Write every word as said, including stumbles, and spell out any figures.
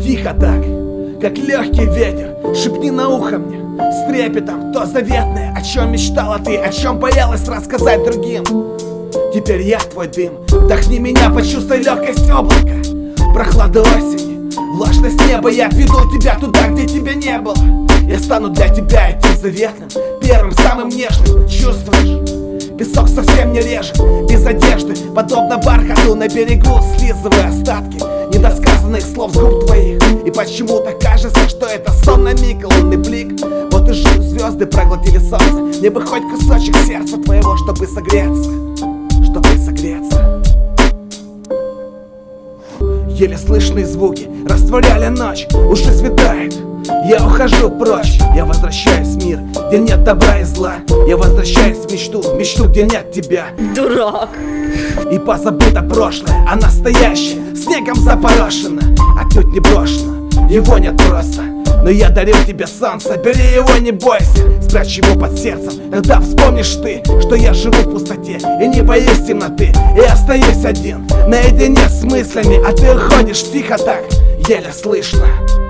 Тихо так, как легкий ветер, шепни на ухо мне с трепетом то заветное, о чем мечтала ты, о чем боялась рассказать другим. Теперь я твой дым, вдохни меня, почувствуй легкость облака, прохладу осени, влажность неба. Я отведу тебя туда, где тебя не было. Я стану для тебя этим заветным, первым, самым нежным. Чувствуешь? Песок совсем не режет, без одежды, подобно бархату на берегу, слизывая остатки недосказанных слов с губ твоих. И почему-то кажется, что это сон на миг, лунный блик. Вот и жив, звезды проглотили солнце. Мне бы хоть кусочек сердца твоего, чтобы согреться, чтобы согреться. Еле слышные звуки растворяли ночь, уже светает. Я ухожу прочь, я возвращаюсь в мир, где нет добра и зла. Я возвращаюсь в мечту, мечту, где нет тебя. Дурак. И позабыто прошлое, а настоящее снегом запорошено, отнюдь не брошено. Его нет просто, но я дарю тебе солнце. Бери его, не бойся, спрячь его под сердцем. Тогда вспомнишь ты, что я живу в пустоте и не боюсь темноты. И остаюсь один, наедине с мыслями, а ты уходишь тихо так, еле слышно.